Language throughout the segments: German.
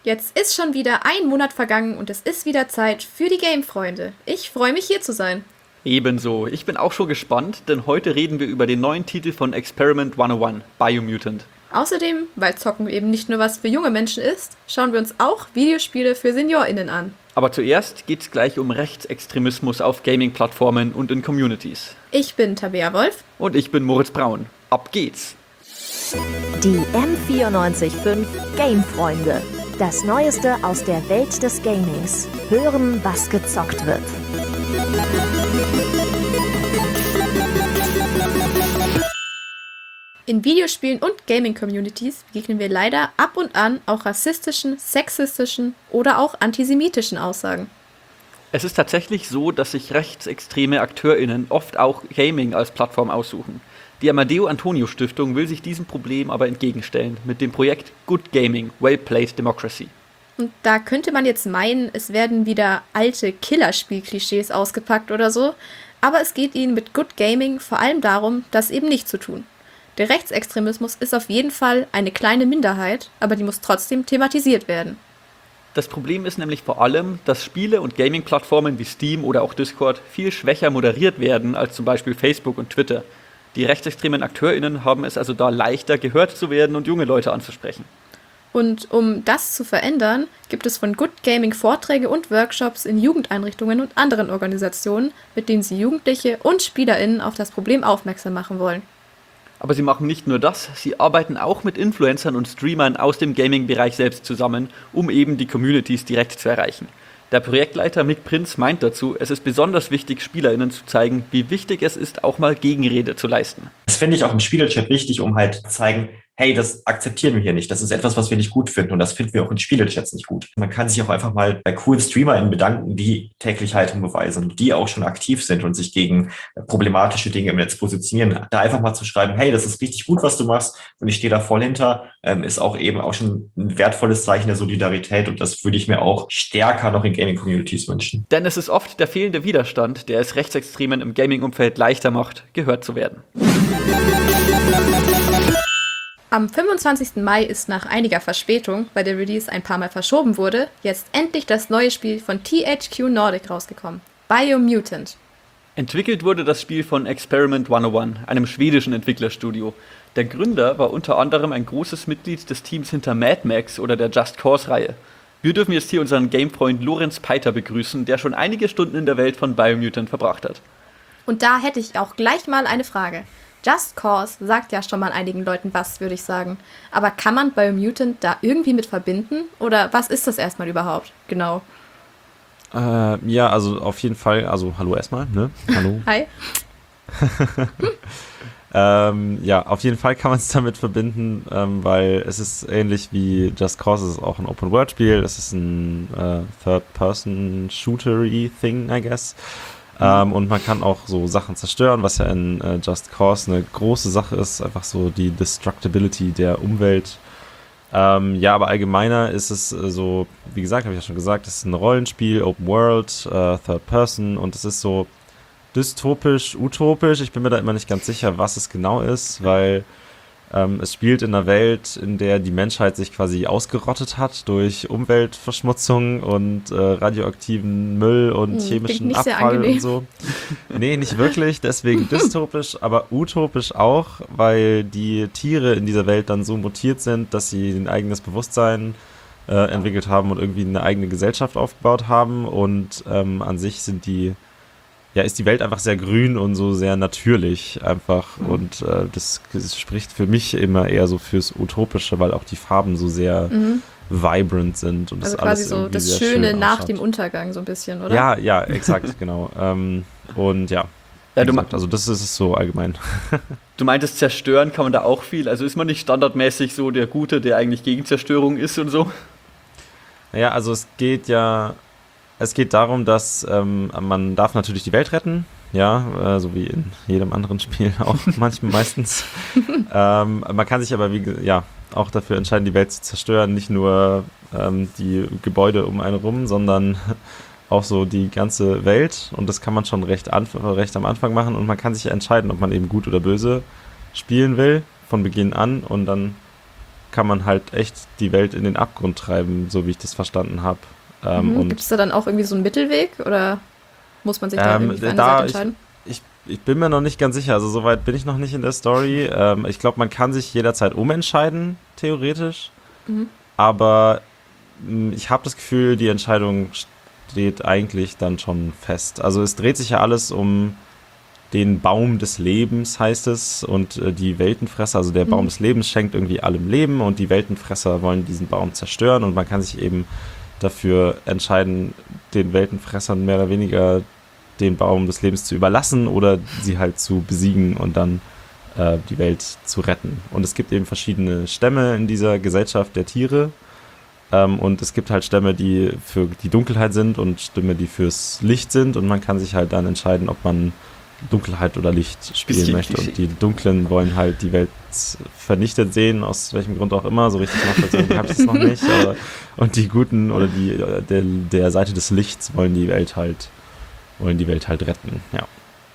Jetzt ist schon wieder ein Monat vergangen und es ist wieder Zeit für die Game-Freunde. Ich freue mich, hier zu sein. Ebenso. Ich bin auch schon gespannt, denn heute reden wir über den neuen Titel von Experiment 101, Biomutant. Außerdem, weil Zocken eben nicht nur was für junge Menschen ist, schauen wir uns auch Videospiele für SeniorInnen an. Aber zuerst geht's gleich um Rechtsextremismus auf Gaming-Plattformen und in Communities. Ich bin Tabea Wolf. Und ich bin Moritz Braun. Ab geht's! Die M94.5 Game-Freunde. Das Neueste aus der Welt des Gamings. Hören, was gezockt wird. In Videospielen und Gaming-Communities begegnen wir leider ab und an auch rassistischen, sexistischen oder auch antisemitischen Aussagen. Es ist tatsächlich so, dass sich rechtsextreme AkteurInnen oft auch Gaming als Plattform aussuchen. Die Amadeo Antonio Stiftung will sich diesem Problem aber entgegenstellen mit dem Projekt Good Gaming, Well Played Democracy. Und da könnte man jetzt meinen, es werden wieder alte Killerspiel-Klischees ausgepackt oder so, aber es geht ihnen mit Good Gaming vor allem darum, das eben nicht zu tun. Der Rechtsextremismus ist auf jeden Fall eine kleine Minderheit, aber die muss trotzdem thematisiert werden. Das Problem ist nämlich vor allem, dass Spiele- und Gaming-Plattformen wie Steam oder auch Discord viel schwächer moderiert werden als zum Beispiel Facebook und Twitter. Die rechtsextremen AkteurInnen haben es also da leichter, gehört zu werden und junge Leute anzusprechen. Und um das zu verändern, gibt es von Good Gaming Vorträge und Workshops in Jugendeinrichtungen und anderen Organisationen, mit denen sie Jugendliche und SpielerInnen auf das Problem aufmerksam machen wollen. Aber sie machen nicht nur das, sie arbeiten auch mit Influencern und Streamern aus dem Gaming-Bereich selbst zusammen, um eben die Communities direkt zu erreichen. Der Projektleiter Mick Prinz meint dazu, es ist besonders wichtig, SpielerInnen zu zeigen, wie wichtig es ist, auch mal Gegenrede zu leisten. Das finde ich auch im Spielechat wichtig, um halt zu zeigen, hey, das akzeptieren wir hier nicht. Das ist etwas, was wir nicht gut finden und das finden wir auch in Spielechats nicht gut. Man kann sich auch einfach mal bei coolen StreamerInnen bedanken, die täglich Haltung beweisen und die auch schon aktiv sind und sich gegen problematische Dinge im Netz positionieren. Da einfach mal zu schreiben, hey, das ist richtig gut, was du machst und ich stehe da voll hinter, ist auch eben auch schon ein wertvolles Zeichen der Solidarität und das würde ich mir auch stärker noch in Gaming-Communities wünschen. Denn es ist oft der fehlende Widerstand, der es Rechtsextremen im Gaming-Umfeld leichter macht, gehört zu werden. Am 25. Mai ist nach einiger Verspätung, weil der Release ein paar Mal verschoben wurde, jetzt endlich das neue Spiel von THQ Nordic rausgekommen, Biomutant. Entwickelt wurde das Spiel von Experiment 101, einem schwedischen Entwicklerstudio. Der Gründer war unter anderem ein großes Mitglied des Teams hinter Mad Max oder der Just Cause-Reihe. Wir dürfen jetzt hier unseren Gamefreund Lorenz Peiter begrüßen, der schon einige Stunden in der Welt von Biomutant verbracht hat. Und da hätte ich auch gleich mal eine Frage. Just Cause sagt ja schon mal einigen Leuten was, würde ich sagen. Aber kann man Biomutant da irgendwie mit verbinden? Oder was ist das erstmal überhaupt? Genau. Ja, also auf jeden Fall, also hallo erstmal, ne? Hallo. Hi. Ja, auf jeden Fall kann man es damit verbinden, weil es ist ähnlich wie Just Cause, es ist auch ein Open-World-Spiel, es ist ein Third-Person-Shootery-Thing, I guess. Und man kann auch so Sachen zerstören, was ja in Just Cause eine große Sache ist, einfach so die Destructibility der Umwelt. Ja, aber allgemeiner ist es so, wie gesagt, habe ich ja schon gesagt, es ist ein Rollenspiel, Open World, Third Person und es ist so dystopisch, utopisch. Ich bin mir da immer nicht ganz sicher, was es genau ist, weil es spielt in einer Welt, in der die Menschheit sich quasi ausgerottet hat durch Umweltverschmutzung und radioaktiven Müll und chemischen Abfall und so. Nee, nicht wirklich, deswegen dystopisch, aber utopisch auch, weil die Tiere in dieser Welt dann so mutiert sind, dass sie ein eigenes Bewusstsein entwickelt haben und irgendwie eine eigene Gesellschaft aufgebaut haben und an sich sind ist die Welt einfach sehr grün und so sehr natürlich einfach und das spricht für mich immer eher so fürs Utopische, weil auch die Farben so sehr vibrant sind und also das alles quasi so das sehr Schöne schön nach ausschaut. dem Untergang so ein bisschen, oder? Ja, exakt, genau. Und ja, also das ist es so allgemein. Du meintest, zerstören kann man da auch viel, also ist man nicht standardmäßig so der Gute, der eigentlich gegen Zerstörung ist und so? Naja, also es geht darum, dass man darf natürlich die Welt retten, ja, so wie in jedem anderen Spiel auch meistens. Man kann sich aber auch dafür entscheiden, die Welt zu zerstören, nicht nur die Gebäude um einen rum, sondern auch so die ganze Welt und das kann man schon recht am Anfang machen und man kann sich entscheiden, ob man eben gut oder böse spielen will, von Beginn an und dann kann man halt echt die Welt in den Abgrund treiben, so wie ich das verstanden habe. Gibt es da dann auch irgendwie so einen Mittelweg oder muss man sich da irgendwie für eine Seite entscheiden? Ich bin mir noch nicht ganz sicher, also soweit bin ich noch nicht in der Story. Ich glaube, man kann sich jederzeit umentscheiden, theoretisch. Aber ich habe das Gefühl, die Entscheidung steht eigentlich dann schon fest. Also es dreht sich ja alles um den Baum des Lebens, heißt es, und die Weltenfresser, also der Baum des Lebens schenkt irgendwie allem Leben und die Weltenfresser wollen diesen Baum zerstören und man kann sich eben dafür entscheiden, den Weltenfressern mehr oder weniger den Baum des Lebens zu überlassen oder sie halt zu besiegen und dann die Welt zu retten. Und es gibt eben verschiedene Stämme in dieser Gesellschaft der Tiere und es gibt halt Stämme, die für die Dunkelheit sind und Stämme, die fürs Licht sind und man kann sich halt dann entscheiden, ob man Dunkelheit oder Licht spielen möchte. Und die Dunklen wollen halt die Welt vernichtet sehen, aus welchem Grund auch immer. So richtig nachvollziehen habe ich es noch nicht. Und die Guten oder der Seite des Lichts wollen die Welt halt retten. Ja.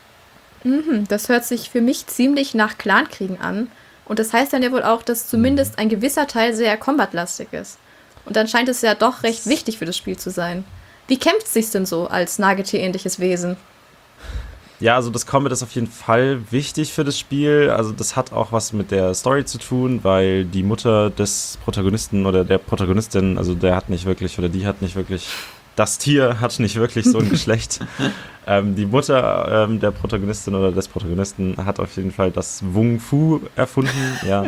Das hört sich für mich ziemlich nach Clankriegen an. Und das heißt dann ja wohl auch, dass zumindest ein gewisser Teil sehr combatlastig ist. Und dann scheint es ja doch recht wichtig für das Spiel zu sein. Wie kämpft es sich denn so als Nagetier-ähnliches Wesen? Ja, also das Combat ist auf jeden Fall wichtig für das Spiel. Also das hat auch was mit der Story zu tun, weil die Mutter des Protagonisten oder der Protagonistin, also der hat nicht wirklich oder die hat nicht wirklich, das Tier hat nicht wirklich so ein Geschlecht. Die Mutter der Protagonistin oder des Protagonisten hat auf jeden Fall das Wung Fu erfunden, ja.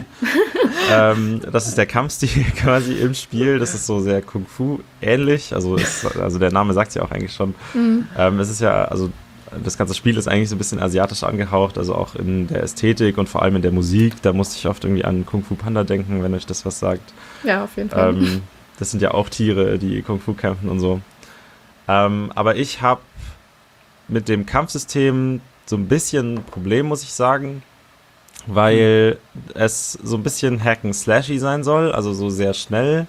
Das ist der Kampfstil quasi im Spiel. Das ist so sehr Kung Fu ähnlich. Also der Name sagt es ja auch eigentlich schon. Es ist ja, also das ganze Spiel ist eigentlich so ein bisschen asiatisch angehaucht, also auch in der Ästhetik und vor allem in der Musik. Da musste ich oft irgendwie an Kung Fu Panda denken, wenn euch das was sagt. Ja, auf jeden Fall. Das sind ja auch Tiere, die Kung Fu kämpfen und so. Aber ich habe mit dem Kampfsystem so ein bisschen ein Problem, muss ich sagen, weil es so ein bisschen Hack-and-Slashy sein soll, also so sehr schnell.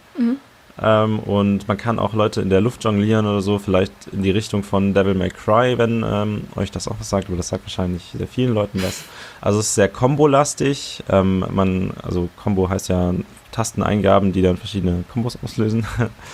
Und man kann auch Leute in der Luft jonglieren oder so, vielleicht in die Richtung von Devil May Cry, wenn euch das auch was sagt, aber das sagt wahrscheinlich sehr vielen Leuten was. Also es ist sehr Combo-lastig. Also Combo heißt ja Tasteneingaben, die dann verschiedene Kombos auslösen.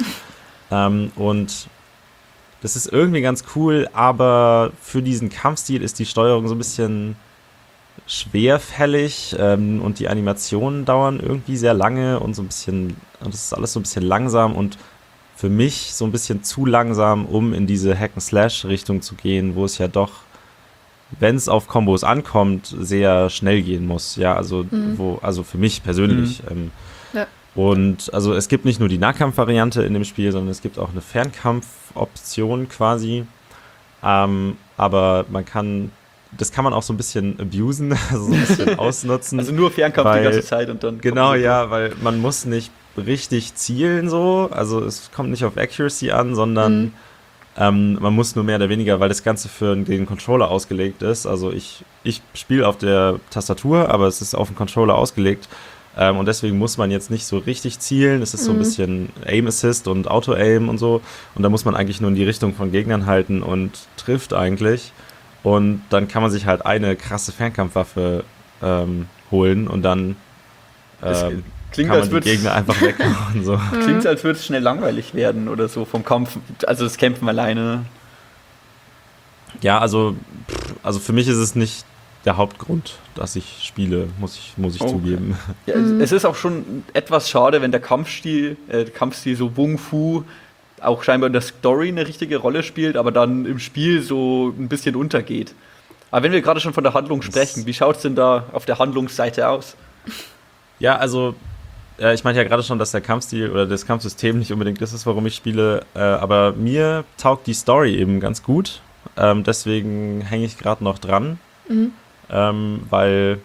Und das ist irgendwie ganz cool, aber für diesen Kampfstil ist die Steuerung so ein bisschen schwerfällig und die Animationen dauern irgendwie sehr lange und das ist alles so ein bisschen langsam und für mich so ein bisschen zu langsam, um in diese Hack-and-Slash-Richtung zu gehen, wo es ja doch, wenn es auf Kombos ankommt, sehr schnell gehen muss. Ja, also für mich persönlich. Ja. Und also es gibt nicht nur die Nahkampf-Variante in dem Spiel, sondern es gibt auch eine Fernkampf-Option quasi. Aber das kann man auch so ein bisschen abusen, also so ein bisschen ausnutzen. Also nur Fernkampf die ganze Zeit und dann... Genau, ja, weil man muss nicht richtig zielen so, also es kommt nicht auf Accuracy an, sondern man muss nur mehr oder weniger, weil das Ganze für den Controller ausgelegt ist, also ich spiele auf der Tastatur, aber es ist auf dem Controller ausgelegt und deswegen muss man jetzt nicht so richtig zielen, es ist so ein bisschen Aim Assist und Auto-Aim und so und da muss man eigentlich nur in die Richtung von Gegnern halten und trifft eigentlich. Und dann kann man sich halt eine krasse Fernkampfwaffe holen und dann klingt, kann man die Gegner einfach weghauen. So. Klingt, als würde es schnell langweilig werden oder so vom Kampf, also das Kämpfen alleine. Ja, also für mich ist es nicht der Hauptgrund, dass ich spiele, muss ich zugeben. Ja, es ist auch schon etwas schade, wenn der Kampfstil so Wung Fu auch scheinbar in der Story eine richtige Rolle spielt, aber dann im Spiel so ein bisschen untergeht. Aber wenn wir gerade schon von der Handlung sprechen, wie schaut es denn da auf der Handlungsseite aus? Ja, also ich meinte ja gerade schon, dass der Kampfstil oder das Kampfsystem nicht unbedingt das ist, warum ich spiele, aber mir taugt die Story eben ganz gut. Deswegen hänge ich gerade noch dran, weil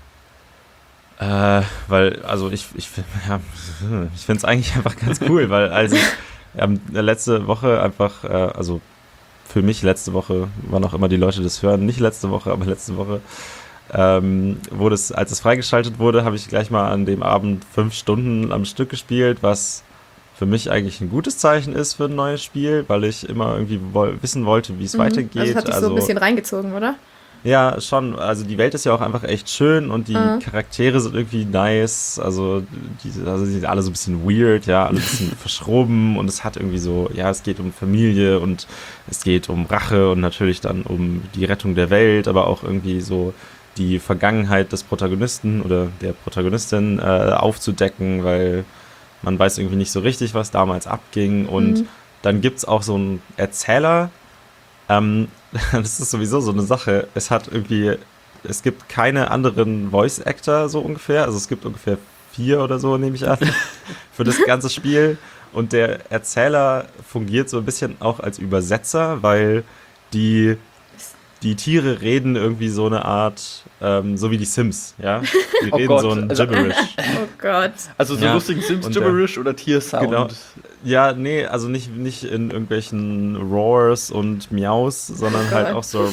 also ich finde es eigentlich einfach ganz cool, weil also letzte Woche einfach, also für mich letzte Woche, wann auch immer die Leute das hören, nicht letzte Woche, aber letzte Woche, als es freigeschaltet wurde, habe ich gleich mal an dem Abend 5 Stunden am Stück gespielt, was für mich eigentlich ein gutes Zeichen ist für ein neues Spiel, weil ich immer irgendwie wissen wollte, wie es weitergeht. Also hat dich so ein bisschen reingezogen, oder? Ja, schon. Also die Welt ist ja auch einfach echt schön und die Charaktere sind irgendwie nice. Also die sind alle so ein bisschen weird, ja, alle ein bisschen verschroben und es hat irgendwie so, ja, es geht um Familie und es geht um Rache und natürlich dann um die Rettung der Welt, aber auch irgendwie so die Vergangenheit des Protagonisten oder der Protagonistin aufzudecken, weil man weiß irgendwie nicht so richtig, was damals abging und dann gibt's auch so einen Erzähler. Das ist sowieso so eine Sache. Es gibt keine anderen Voice Actor so ungefähr. Also es gibt ungefähr 4 oder so, nehme ich an, für das ganze Spiel. Und der Erzähler fungiert so ein bisschen auch als Übersetzer, weil die Tiere reden irgendwie so eine Art, so wie die Sims, ja? Die reden Gott, so ein also- Gibberish. Oh Gott. Also so Ja. lustigen Sims-Gibberish oder Tiersound. Genau. Ja, nee, also nicht in irgendwelchen Roars und Miaus, sondern halt auch so.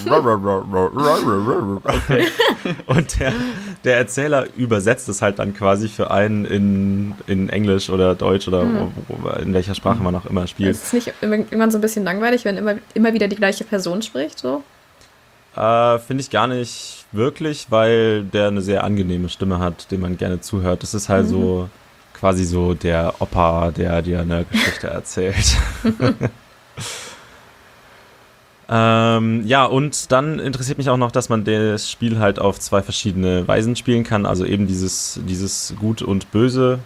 Okay. Und der Erzähler übersetzt es halt dann quasi für einen in Englisch oder Deutsch oder in welcher Sprache man auch immer spielt. Ist es nicht irgendwann so ein bisschen langweilig, wenn immer wieder die gleiche Person spricht? So? Finde ich gar nicht wirklich, weil der eine sehr angenehme Stimme hat, dem man gerne zuhört. Das ist halt so quasi so der Opa, der dir eine Geschichte erzählt. Ja, und dann interessiert mich auch noch, dass man das Spiel halt auf 2 verschiedene Weisen spielen kann. Also eben dieses Gut und Böse.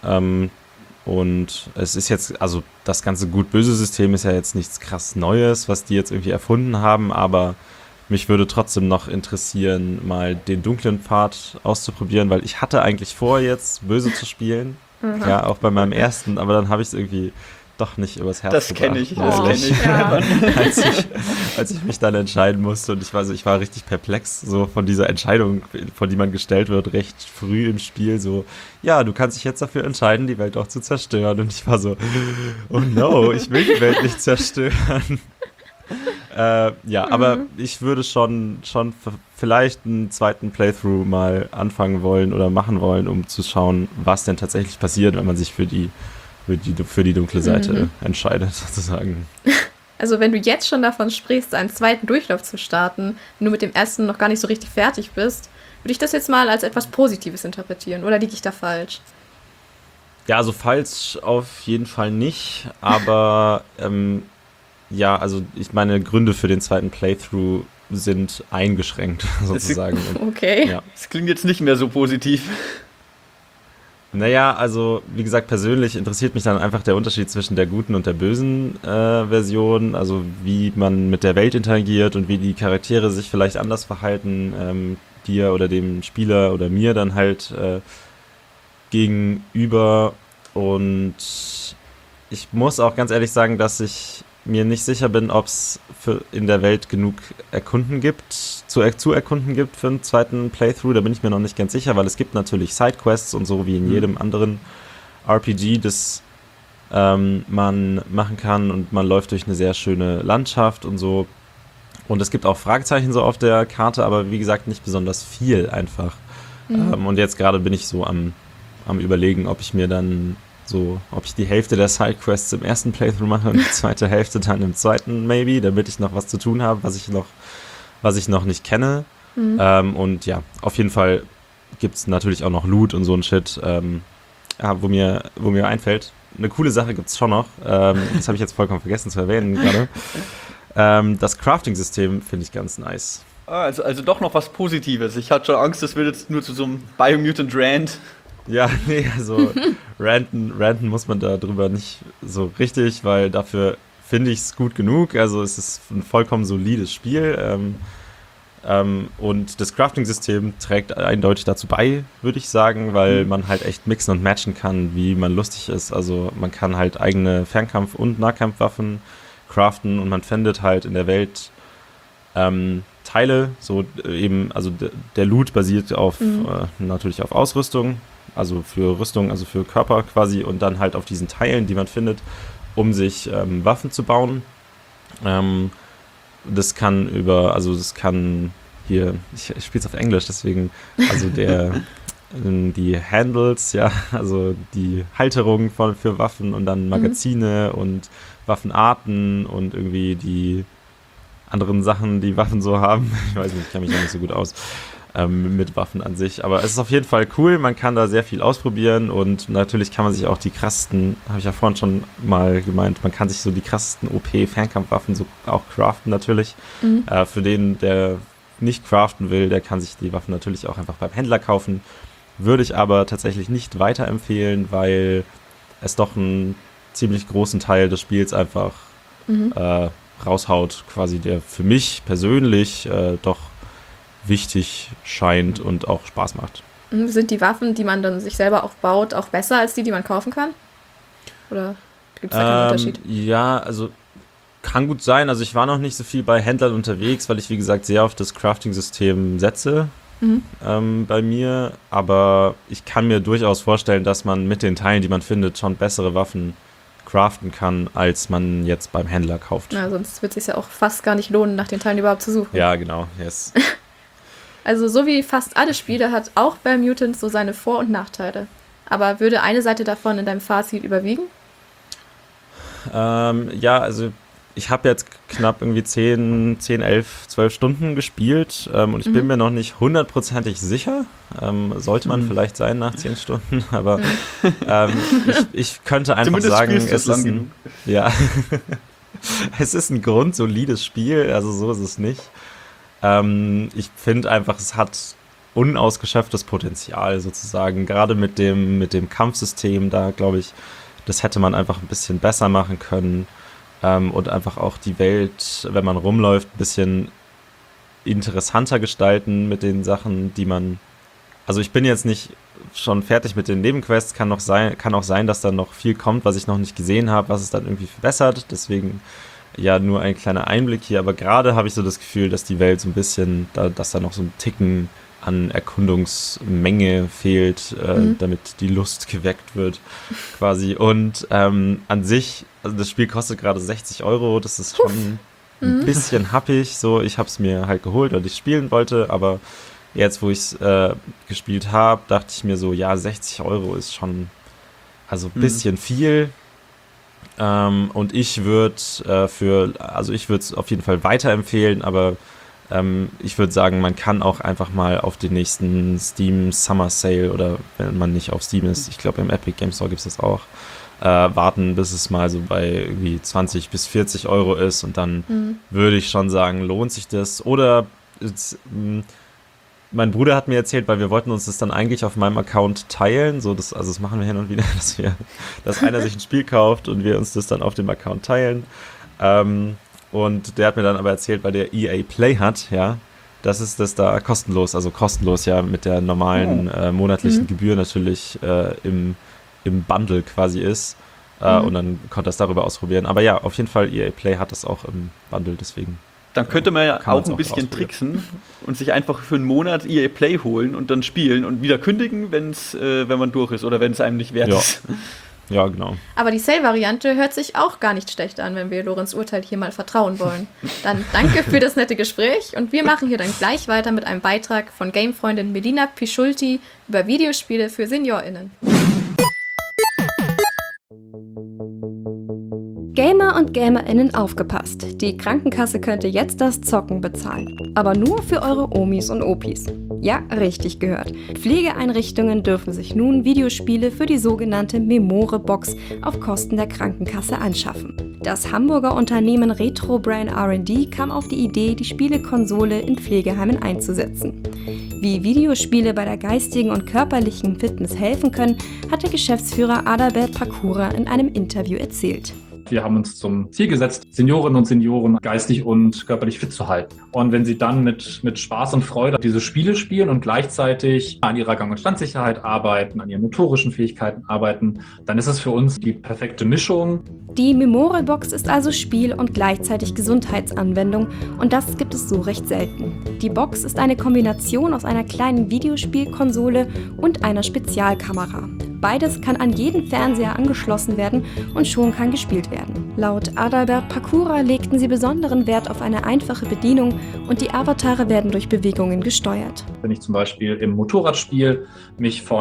Und es ist jetzt, also das ganze Gut-Böse-System ist ja jetzt nichts krass Neues, was die jetzt irgendwie erfunden haben, aber mich würde trotzdem noch interessieren, mal den dunklen Pfad auszuprobieren, weil ich hatte eigentlich vor, jetzt böse zu spielen. Ja, auch bei meinem ersten, aber dann habe ich es irgendwie doch nicht übers Herz Das kenne ich, das Oh, kenne ich. ja. als ich mich dann entscheiden musste und ich war richtig perplex so von dieser Entscheidung, von die man gestellt wird, recht früh im Spiel, so, ja, du kannst dich jetzt dafür entscheiden, die Welt auch zu zerstören und ich war so, oh no, ich will die Welt nicht zerstören. Ja, aber ich würde schon vielleicht einen zweiten Playthrough mal anfangen wollen oder machen wollen, um zu schauen, was denn tatsächlich passiert, wenn man sich für die dunkle Seite entscheidet, sozusagen. Also wenn du jetzt schon davon sprichst, einen zweiten Durchlauf zu starten, wenn du mit dem ersten noch gar nicht so richtig fertig bist, würde ich das jetzt mal als etwas Positives interpretieren. Oder liege ich da falsch? Ja, also falsch auf jeden Fall nicht, aber ja, also meine Gründe für den zweiten Playthrough sind eingeschränkt, sozusagen. Okay. Ja. Das klingt jetzt nicht mehr so positiv. Naja, also wie gesagt, persönlich interessiert mich dann einfach der Unterschied zwischen der guten und der bösen Version, also wie man mit der Welt interagiert und wie die Charaktere sich vielleicht anders verhalten, dir oder dem Spieler oder mir dann halt gegenüber. Und ich muss auch ganz ehrlich sagen, dass ich mir nicht sicher bin, ob es in der Welt genug zu erkunden gibt für einen zweiten Playthrough. Da bin ich mir noch nicht ganz sicher, weil es gibt natürlich Sidequests und so wie in jedem anderen RPG, das man machen kann und man läuft durch eine sehr schöne Landschaft und so. Und es gibt auch Fragezeichen so auf der Karte, aber wie gesagt nicht besonders viel einfach. Und jetzt gerade bin ich so am Überlegen, ob ich die Hälfte der Sidequests im ersten Playthrough mache und die zweite Hälfte dann im zweiten maybe, damit ich noch was zu tun habe, was ich noch nicht kenne. Und ja, auf jeden Fall gibt es natürlich auch noch Loot und so ein Shit, wo mir einfällt. Eine coole Sache gibt es schon noch, das habe ich jetzt vollkommen vergessen zu erwähnen gerade. Das Crafting-System finde ich ganz nice. Also doch noch was Positives. Ich hatte schon Angst, das wird jetzt nur zu so einem Biomutant Rant. Ja, nee, also ranten muss man da drüber nicht so richtig, weil dafür finde ich es gut genug. Also es ist ein vollkommen solides Spiel. Und das Crafting-System trägt eindeutig dazu bei, würde ich sagen, weil man halt echt mixen und matchen kann, wie man lustig ist. Also man kann halt eigene Fernkampf- und Nahkampfwaffen craften und man findet halt in der Welt Teile, so eben, also der Loot basiert natürlich auf Ausrüstung, also für Rüstung, also für Körper quasi und dann halt auf diesen Teilen, die man findet, um sich Waffen zu bauen. Das kann hier, ich spiele es auf Englisch, deswegen, also die Handles, ja, also die Halterung für Waffen und dann Magazine und Waffenarten und irgendwie die anderen Sachen, die Waffen so haben. Ich weiß nicht, ich kenne mich noch nicht so gut aus mit Waffen an sich. Aber es ist auf jeden Fall cool, man kann da sehr viel ausprobieren und natürlich kann man sich auch die krassesten, habe ich ja vorhin schon mal gemeint, man kann sich so die krassesten OP-Fernkampfwaffen so auch craften natürlich. Für den, der nicht craften will, der kann sich die Waffen natürlich auch einfach beim Händler kaufen. Würde ich aber tatsächlich nicht weiterempfehlen, weil es doch einen ziemlich großen Teil des Spiels einfach raushaut, quasi der für mich persönlich doch wichtig scheint und auch Spaß macht. Sind die Waffen, die man dann sich selber auch baut, auch besser als die man kaufen kann? Oder gibt es da keinen Unterschied? Ja, also kann gut sein. Also ich war noch nicht so viel bei Händlern unterwegs, weil ich, wie gesagt, sehr auf das Crafting-System setze bei mir. Aber ich kann mir durchaus vorstellen, dass man mit den Teilen, die man findet, schon bessere Waffen craften kann, als man jetzt beim Händler kauft. Ja, sonst wird es sich ja auch fast gar nicht lohnen, nach den Teilen überhaupt zu suchen. Ja, genau. Yes. Also so wie fast alle Spiele hat auch Biomutant so seine Vor- und Nachteile. Aber würde eine Seite davon in deinem Fazit überwiegen? Ja, also ich habe jetzt knapp irgendwie 10, 11, 12 Stunden gespielt und ich bin mir noch nicht hundertprozentig sicher. Sollte man vielleicht sein nach 10 Stunden, aber ich könnte einfach Zumindest sagen, es ist ja, es ist ein grundsolides Spiel, also so ist es nicht. Ich finde einfach, es hat unausgeschöpftes Potenzial sozusagen, gerade mit dem Kampfsystem, da glaube ich, das hätte man einfach ein bisschen besser machen können und einfach auch die Welt, wenn man rumläuft, ein bisschen interessanter gestalten mit den Sachen, die man... Also ich bin jetzt nicht schon fertig mit den Nebenquests, kann auch sein, dass da noch viel kommt, was ich noch nicht gesehen habe, was es dann irgendwie verbessert, deswegen ja nur ein kleiner Einblick hier, aber gerade habe ich so das Gefühl, dass die Welt so ein bisschen, dass da noch so ein Ticken an Erkundungsmenge fehlt, damit die Lust geweckt wird, quasi. Und an sich, also das Spiel kostet gerade 60 €, das ist schon ein bisschen happig, so, ich habe es mir halt geholt, weil ich spielen wollte, aber jetzt, wo ich es gespielt habe, dachte ich mir so, ja, 60 € ist schon, also ein bisschen viel. Und ich würde es auf jeden Fall weiterempfehlen, aber ich würde sagen, man kann auch einfach mal auf den nächsten Steam Summer Sale oder wenn man nicht auf Steam ist, ich glaube im Epic Game Store gibt es das auch, warten, bis es mal so bei irgendwie 20 bis 40 € ist und dann würde ich schon sagen, lohnt sich das. Oder mein Bruder hat mir erzählt, weil wir wollten uns das dann eigentlich auf meinem Account teilen, so das machen wir hin und wieder, dass einer sich ein Spiel kauft und wir uns das dann auf dem Account teilen. Und der hat mir dann aber erzählt, weil der EA Play hat, ja, dass es das da kostenlos ja mit der normalen monatlichen Gebühr natürlich im Bundle quasi ist. Und dann konnte er es darüber ausprobieren. Aber ja, auf jeden Fall, EA Play hat das auch im Bundle, deswegen. Dann könnte man ja auch ein bisschen tricksen und sich einfach für einen Monat EA Play holen und dann spielen und wieder kündigen, wenn man durch ist oder wenn es einem nicht wert ist. Ja, genau. Aber die Sale-Variante hört sich auch gar nicht schlecht an, wenn wir Lorenz Urteil hier mal vertrauen wollen. Dann danke für das nette Gespräch und wir machen hier dann gleich weiter mit einem Beitrag von Gamefreundin Melina Pischulti über Videospiele für SeniorInnen. Gamer und GamerInnen aufgepasst. Die Krankenkasse könnte jetzt das Zocken bezahlen. Aber nur für eure Omis und Opis. Ja, richtig gehört. Pflegeeinrichtungen dürfen sich nun Videospiele für die sogenannte Memore-Box auf Kosten der Krankenkasse anschaffen. Das Hamburger Unternehmen Retrobrain R&D kam auf die Idee, die Spielekonsole in Pflegeheimen einzusetzen. Wie Videospiele bei der geistigen und körperlichen Fitness helfen können, hat der Geschäftsführer Adalbert Pakura in einem Interview erzählt. Wir haben uns zum Ziel gesetzt, Seniorinnen und Senioren geistig und körperlich fit zu halten. Und wenn sie dann mit Spaß und Freude diese Spiele spielen und gleichzeitig an ihrer Gang- und Standsicherheit arbeiten, an ihren motorischen Fähigkeiten arbeiten, dann ist es für uns die perfekte Mischung. Die Memore-Box ist also Spiel und gleichzeitig Gesundheitsanwendung und das gibt es so recht selten. Die Box ist eine Kombination aus einer kleinen Videospielkonsole und einer Spezialkamera. Beides kann an jeden Fernseher angeschlossen werden und schon kann gespielt werden. Laut Adalbert Pakura legten sie besonderen Wert auf eine einfache Bedienung und die Avatare werden durch Bewegungen gesteuert. Wenn ich zum Beispiel im Motorradspiel mich von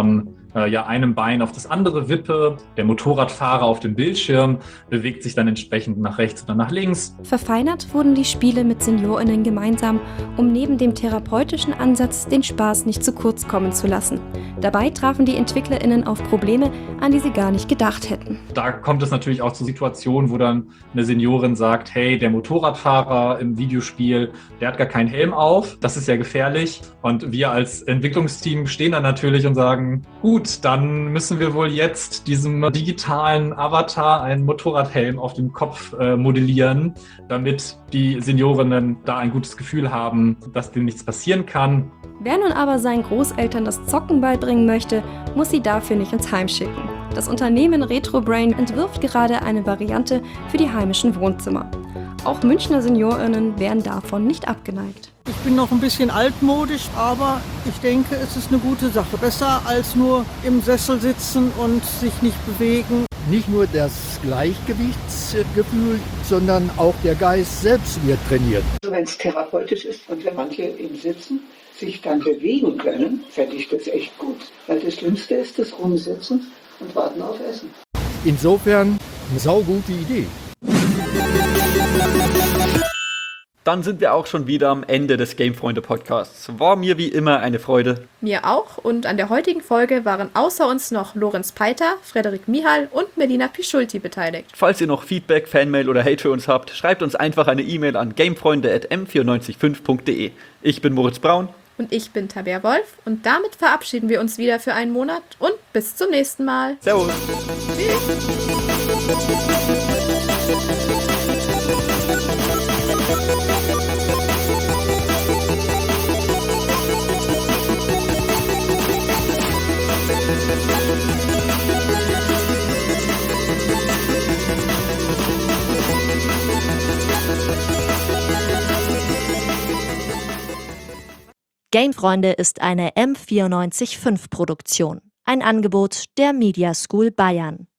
einem Bein auf das andere wippe. Der Motorradfahrer auf dem Bildschirm bewegt sich dann entsprechend nach rechts oder nach links. Verfeinert wurden die Spiele mit SeniorInnen gemeinsam, um neben dem therapeutischen Ansatz den Spaß nicht zu kurz kommen zu lassen. Dabei trafen die EntwicklerInnen auf Probleme, an die sie gar nicht gedacht hätten. Da kommt es natürlich auch zu Situationen, wo dann eine Seniorin sagt, hey, der Motorradfahrer im Videospiel, der hat gar keinen Helm auf, das ist ja gefährlich. Und wir als Entwicklungsteam stehen dann natürlich und sagen, gut, dann müssen wir wohl jetzt diesem digitalen Avatar einen Motorradhelm auf dem Kopf modellieren, damit die Seniorinnen da ein gutes Gefühl haben, dass denen nichts passieren kann. Wer nun aber seinen Großeltern das Zocken beibringen möchte, muss sie dafür nicht ins Heim schicken. Das Unternehmen RetroBrain entwirft gerade eine Variante für die heimischen Wohnzimmer. Auch Münchner SeniorInnen wären davon nicht abgeneigt. Ich bin noch ein bisschen altmodisch, aber ich denke, es ist eine gute Sache. Besser als nur im Sessel sitzen und sich nicht bewegen. Nicht nur das Gleichgewichtsgefühl, sondern auch der Geist selbst wird trainiert. Also wenn es therapeutisch ist und wenn manche im Sitzen sich dann bewegen können, fände ich das echt gut. Weil das Schlimmste ist das Rumsitzen und Warten auf Essen. Insofern eine saugute Idee. Dann sind wir auch schon wieder am Ende des Gamefreunde-Podcasts. War mir wie immer eine Freude. Mir auch, und an der heutigen Folge waren außer uns noch Lorenz Peiter, Frederik Mihal und Melina Pischulti beteiligt. Falls ihr noch Feedback, Fanmail oder Hate für uns habt, schreibt uns einfach eine E-Mail an gamefreunde@m945.de. Ich bin Moritz Braun. Und ich bin Tabea Wolf, und damit verabschieden wir uns wieder für einen Monat und bis zum nächsten Mal. Servus. Gamefreunde ist eine M945-Produktion. Ein Angebot der Media School Bayern.